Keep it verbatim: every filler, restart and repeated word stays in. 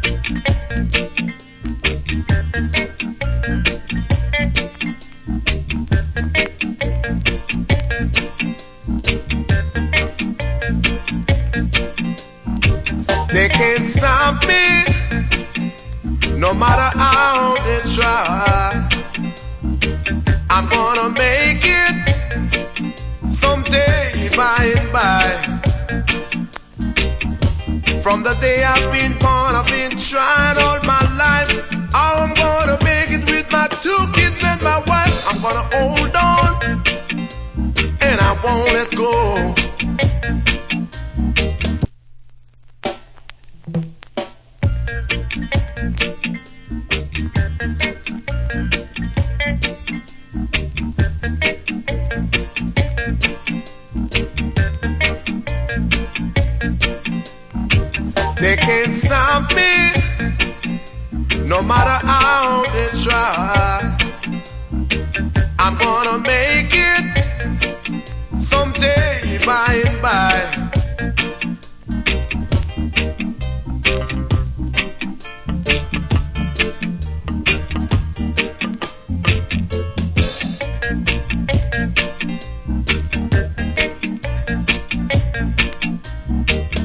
They can't stop me, no matter how they try. I'm gonna make it someday by and by. From the day I've been born, I've been trying all my life. How I'm gonna make it with my two kids and my wife. I'm gonna hold on, and I won't let go. They can't stop me, no matter how they try.